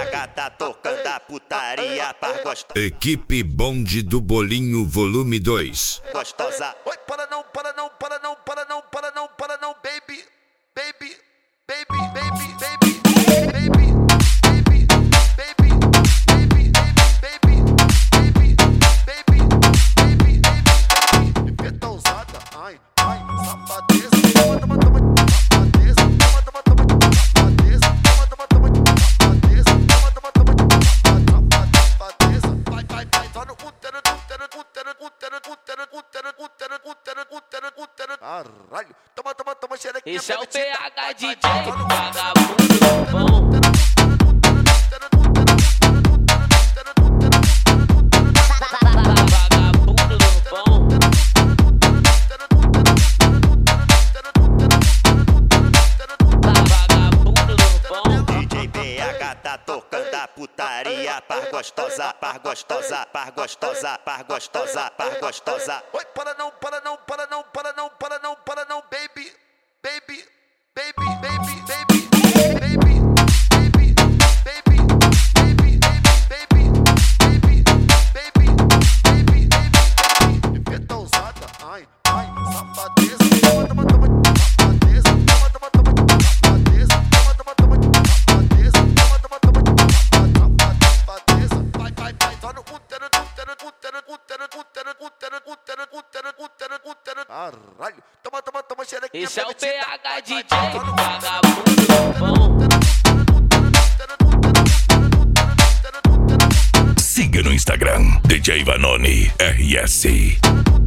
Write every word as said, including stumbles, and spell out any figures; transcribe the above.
H tá tocando a putaria pra gostosa. Equipe Bonde do Bolinho Volume dois. Gostosa. Oi, para não, para não, para não, para não, para não, para não, baby, baby, baby, baby, baby, baby, baby, baby, baby, baby, baby, baby, baby, baby. Preta ousada, ai, ai, safadeza, toma, toma, toma, safadeza, toma, toma, toma, safadeza, toma, toma, toma, safadeza, toma, toma, toma, safadeza, vai, vai, vai, só no útero, útero, útero, útero, útero, útero, útero, útero, útero, útero, caralho, toma, toma, toma, xerequinha. Esse é o P H D J, vagabundo do bom. Tá tocando a putaria, par gostosa, par gostosa, par gostosa, par gostosa, par gostosa. Oi, para não, para não, para não, para não, para não, para não, baby, baby, baby, baby, baby, baby, baby, baby, baby, baby, baby, baby, baby, baby. Preta ousada, ai, ai, safadeza, toma, toma, toma, safadeza, toma, toma, toma, safadeza, toma, toma, toma, safadeza, toma, toma, toma, safadeza, vai, vai, vai, só no útero, útero, útero, útero, útero, útero, útero, útero, útero, útero, caralho, toma, toma, toma, xerequinha. Esse é o P H D J, vagabundo do bom. Siga no Instagram, D J Vanoni R S.